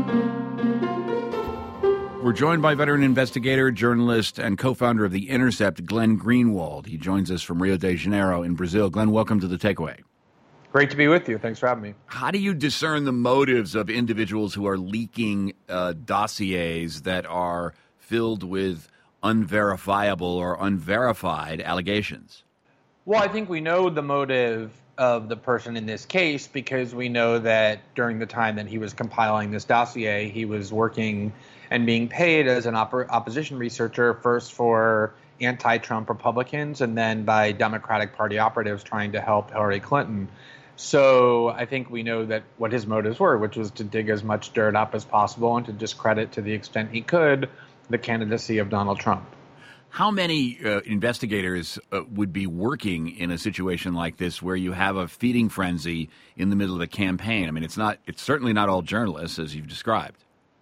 We're joined by veteran investigator, journalist, and co-founder of The Intercept, Glenn Greenwald. He joins us from Rio de Janeiro in Brazil. Glenn, welcome to The Takeaway. Great to be with you. Thanks for having me. How do you discern the motives of individuals who are leaking dossiers that are filled with unverifiable or unverified allegations? Well, I think we know the motive of the person in this case because we know that during the time that he was compiling this dossier, he was working and being paid as an opposition researcher, first for anti-Trump Republicans and then by Democratic Party operatives trying to help Hillary Clinton. So I think we know that what his motives were, which was to dig as much dirt up as possible and to discredit to the extent he could the candidacy of Donald Trump. How many investigators would be working in a situation like this where you have a feeding frenzy in the middle of a campaign? I mean, it's certainly not all journalists, as you've described.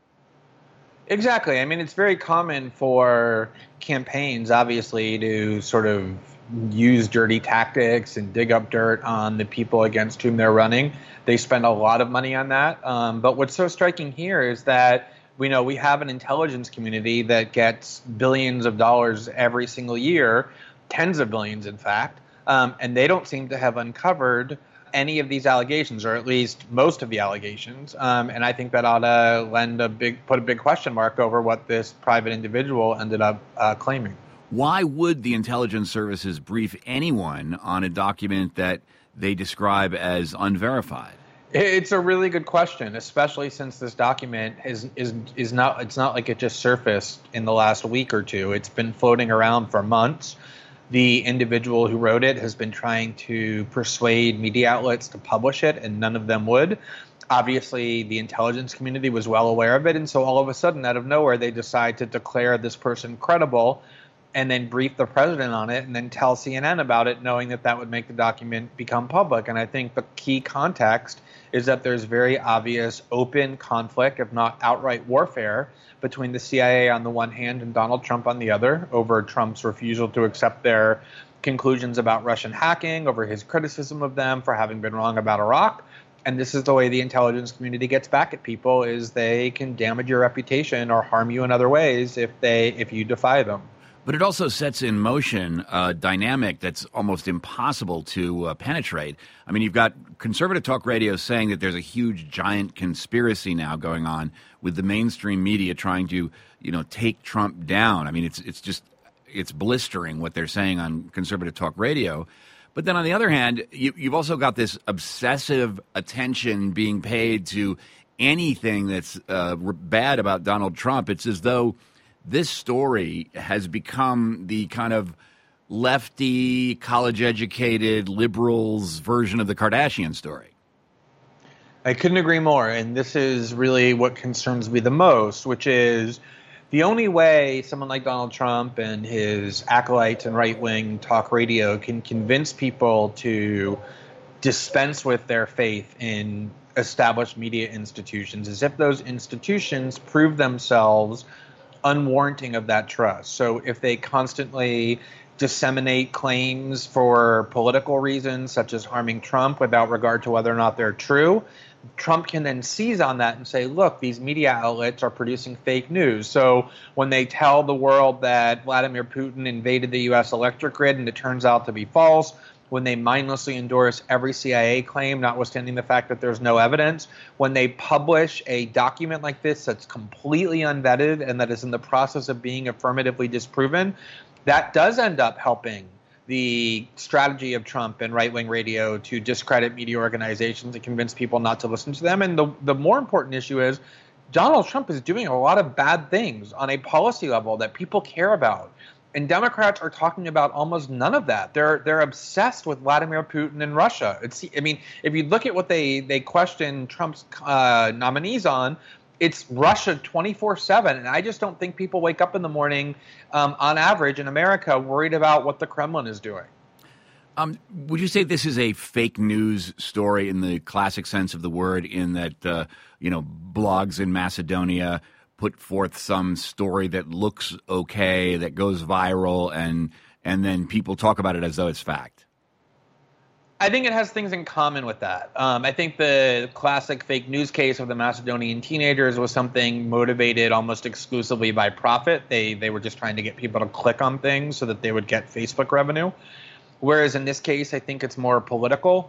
Exactly. I mean, it's very common for campaigns, obviously, to sort of use dirty tactics and dig up dirt on the people against whom they're running. They spend a lot of money on that. But what's so striking here is that we have an intelligence community that gets billions of dollars every single year, tens of billions, in fact, and they don't seem to have uncovered any of these allegations, or at least most of the allegations. And I think that ought to put a big question mark over what this private individual ended up claiming. Why would the intelligence services brief anyone on a document that they describe as unverified? It's a really good question, especially since this document is not. It's not like it just surfaced in the last week or two. It's been floating around for months. The individual who wrote it has been trying to persuade media outlets to publish it, and none of them would. Obviously, the intelligence community was well aware of it, and so all of a sudden, out of nowhere, they decide to declare this person credible and then brief the president on it and then tell CNN about it, knowing that that would make the document become public. And I think the key context is that there's very obvious open conflict, if not outright warfare, between the CIA on the one hand and Donald Trump on the other over Trump's refusal to accept their conclusions about Russian hacking, over his criticism of them for having been wrong about Iraq. And this is the way the intelligence community gets back at people, is they can damage your reputation or harm you in other ways if you defy them. But it also sets in motion a dynamic that's almost impossible to penetrate. I mean, you've got conservative talk radio saying that there's a huge, giant conspiracy now going on with the mainstream media trying to, take Trump down. I mean, it's blistering what they're saying on conservative talk radio. But then on the other hand, you've also got this obsessive attention being paid to anything that's bad about Donald Trump. It's as though this story has become the kind of lefty, college-educated liberals version of the Kardashian story. I couldn't agree more. And this is really what concerns me the most, which is the only way someone like Donald Trump and his acolytes and right-wing talk radio can convince people to dispense with their faith in established media institutions is if those institutions prove themselves unwarranting of that trust. So if they constantly disseminate claims for political reasons, such as harming Trump without regard to whether or not they're true, Trump can then seize on that and say, look, these media outlets are producing fake news. So when they tell the world that Vladimir Putin invaded the U.S. electric grid and it turns out to be false, when they mindlessly endorse every CIA claim, notwithstanding the fact that there's no evidence, when they publish a document like this that's completely unvetted and that is in the process of being affirmatively disproven, that does end up helping the strategy of Trump and right-wing radio to discredit media organizations and convince people not to listen to them. And the more important issue is Donald Trump is doing a lot of bad things on a policy level that people care about. And Democrats are talking about almost none of that. They're obsessed with Vladimir Putin and Russia. If you look at what they question Trump's nominees on, it's Russia 24/7. And I just don't think people wake up in the morning, on average in America, worried about what the Kremlin is doing. Would you say this is a fake news story in the classic sense of the word, in that blogs in Macedonia put forth some story that looks okay, that goes viral, and then people talk about it as though it's fact? I think it has things in common with that. I think the classic fake news case of the Macedonian teenagers was something motivated almost exclusively by profit. They were just trying to get people to click on things so that they would get Facebook revenue. Whereas in this case, I think it's more political.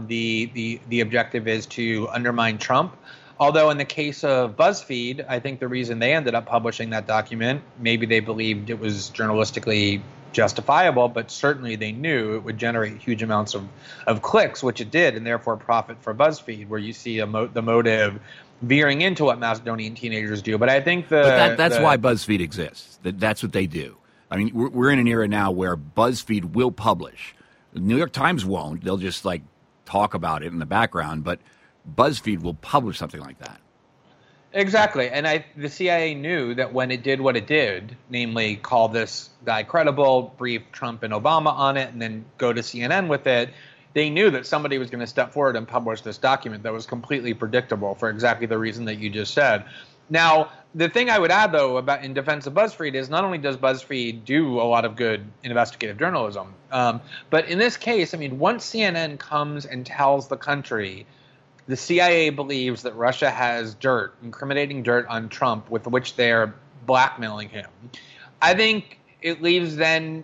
The objective is to undermine Trump. Although in the case of BuzzFeed, I think the reason they ended up publishing that document, maybe they believed it was journalistically justifiable, but certainly they knew it would generate huge amounts of clicks, which it did, and therefore profit for BuzzFeed, where you see the motive veering into what Macedonian teenagers do. But I think that's why BuzzFeed exists. That's what they do. I mean, we're in an era now where BuzzFeed will publish. The New York Times won't. They'll just like talk about it in the background, but BuzzFeed will publish something like that. Exactly. And the CIA knew that when it did what it did, namely call this guy credible, brief Trump and Obama on it, and then go to CNN with it, they knew that somebody was going to step forward and publish this document that was completely predictable for exactly the reason that you just said. Now, the thing I would add, though, about in defense of BuzzFeed is not only does BuzzFeed do a lot of good investigative journalism, but in this case, I mean, once CNN comes and tells the country the CIA believes that Russia has dirt, incriminating dirt on Trump with which they're blackmailing him, I think it leaves then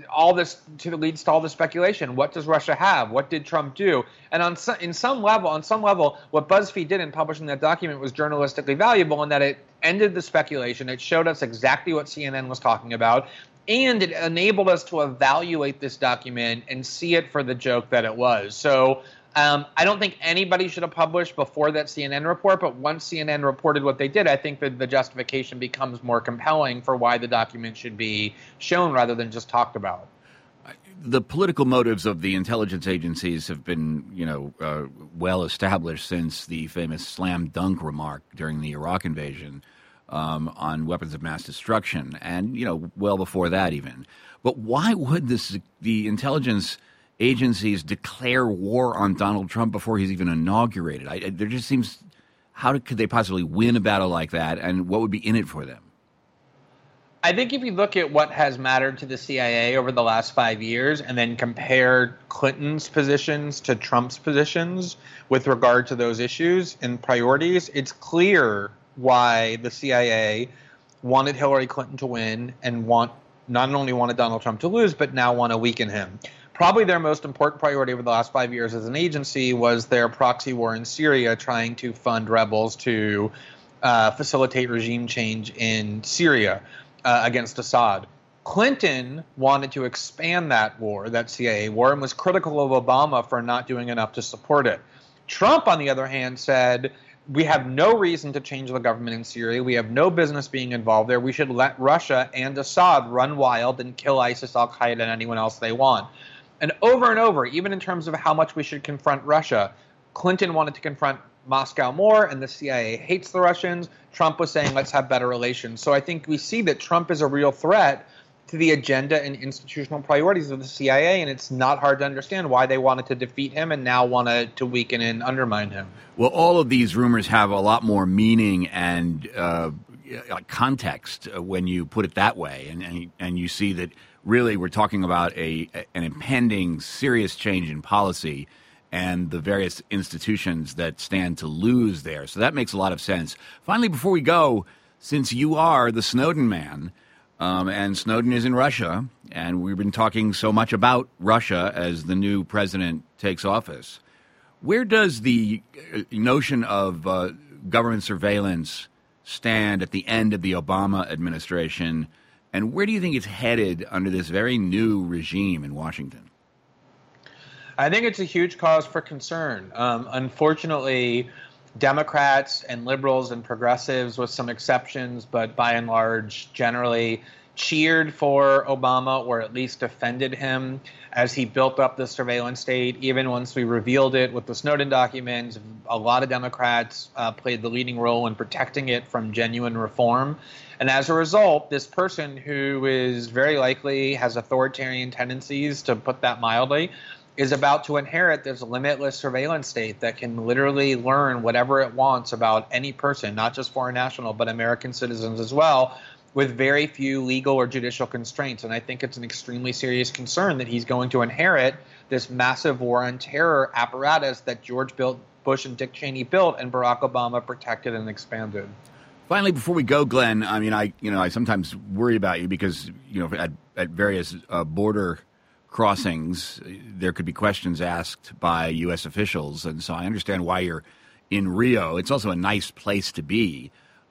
leads to all the speculation. What does Russia have? What did Trump do? And on some level, what BuzzFeed did in publishing that document was journalistically valuable in that it ended the speculation. It showed us exactly what CNN was talking about, and it enabled us to evaluate this document and see it for the joke that it was. So I don't think anybody should have published before that CNN report, but once CNN reported what they did, I think that the justification becomes more compelling for why the document should be shown rather than just talked about. The political motives of the intelligence agencies have been, well established since the famous slam dunk remark during the Iraq invasion on weapons of mass destruction, and well before that even. But why would the intelligence agencies declare war on Donald Trump before he's even inaugurated? There just seems, how could they possibly win a battle like that, and what would be in it for them? I think if you look at what has mattered to the CIA over the last 5 years and then compare Clinton's positions to Trump's positions with regard to those issues and priorities, it's clear why the CIA wanted Hillary Clinton to win and not only wanted Donald Trump to lose, but now want to weaken him. Probably their most important priority over the last 5 years as an agency was their proxy war in Syria, trying to fund rebels to facilitate regime change in Syria against Assad. Clinton wanted to expand that war, that CIA war, and was critical of Obama for not doing enough to support it. Trump, on the other hand, said, we have no reason to change the government in Syria. We have no business being involved there. We should let Russia and Assad run wild and kill ISIS, Al-Qaeda, and anyone else they want. And over, even in terms of how much we should confront Russia, Clinton wanted to confront Moscow more, and the CIA hates the Russians. Trump was saying, let's have better relations. So I think we see that Trump is a real threat to the agenda and institutional priorities of the CIA, and it's not hard to understand why they wanted to defeat him and now want to weaken and undermine him. Well, all of these rumors have a lot more meaning and context when you put it that way, and you see that really we're talking about an impending serious change in policy and the various institutions that stand to lose there. So that makes a lot of sense. Finally, before we go, since you are the Snowden man, and Snowden is in Russia, and we've been talking so much about Russia as the new president takes office, where does the notion of government surveillance stand at the end of the Obama administration, and where do you think it's headed under this very new regime in Washington? I think it's a huge cause for concern. Unfortunately, Democrats and liberals and progressives, with some exceptions, but by and large, generally cheered for Obama or at least defended him as he built up the surveillance state. Even once we revealed it with the Snowden documents, a lot of Democrats played the leading role in protecting it from genuine reform. And as a result, this person who is very likely has authoritarian tendencies, to put that mildly, is about to inherit this limitless surveillance state that can literally learn whatever it wants about any person, not just foreign national, but American citizens as well. with very few legal or judicial constraints. And I think it's an extremely serious concern that he's going to inherit this massive war on terror apparatus that George Bush and Dick Cheney built and Barack Obama protected and expanded. Finally, before we go, Glenn, I mean, I sometimes worry about you because, at various border crossings, there could be questions asked by U.S. officials. And so I understand why you're in Rio. It's also a nice place to be.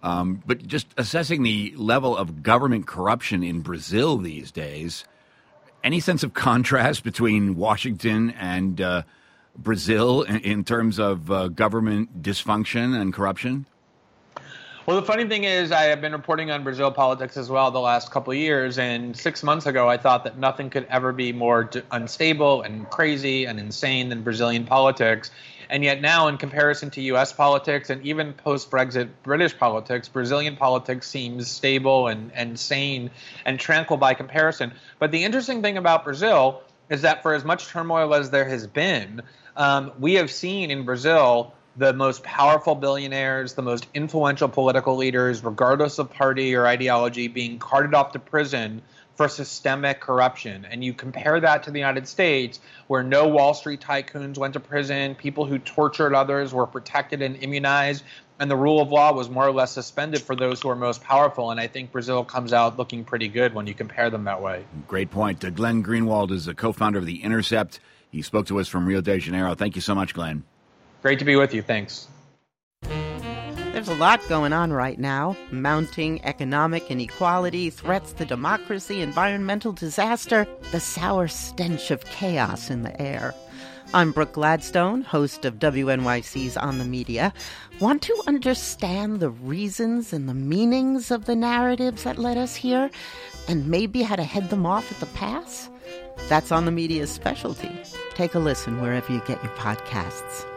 But just assessing the level of government corruption in Brazil these days, any sense of contrast between Washington and Brazil in terms of government dysfunction and corruption? Well, the funny thing is I have been reporting on Brazil politics as well the last couple of years, and 6 months ago I thought that nothing could ever be more unstable and crazy and insane than Brazilian politics. And yet now, in comparison to U.S. politics and even post-Brexit British politics, Brazilian politics seems stable and sane and tranquil by comparison. But the interesting thing about Brazil is that for as much turmoil as there has been, we have seen in Brazil the most powerful billionaires, the most influential political leaders, regardless of party or ideology, being carted off to prison for systemic corruption. And you compare that to the United States, where no Wall Street tycoons went to prison, people who tortured others were protected and immunized, and the rule of law was more or less suspended for those who are most powerful. And I think Brazil comes out looking pretty good when you compare them that way. Great point. Glenn Greenwald is a co-founder of The Intercept. He spoke to us from Rio de Janeiro. Thank you so much, Glenn. Great to be with you. Thanks. There's a lot going on right now. Mounting economic inequality, threats to democracy, environmental disaster, the sour stench of chaos in the air. I'm Brooke Gladstone, host of WNYC's On the Media. Want to understand the reasons and the meanings of the narratives that led us here, and maybe how to head them off at the pass? That's On the Media's specialty. Take a listen wherever you get your podcasts.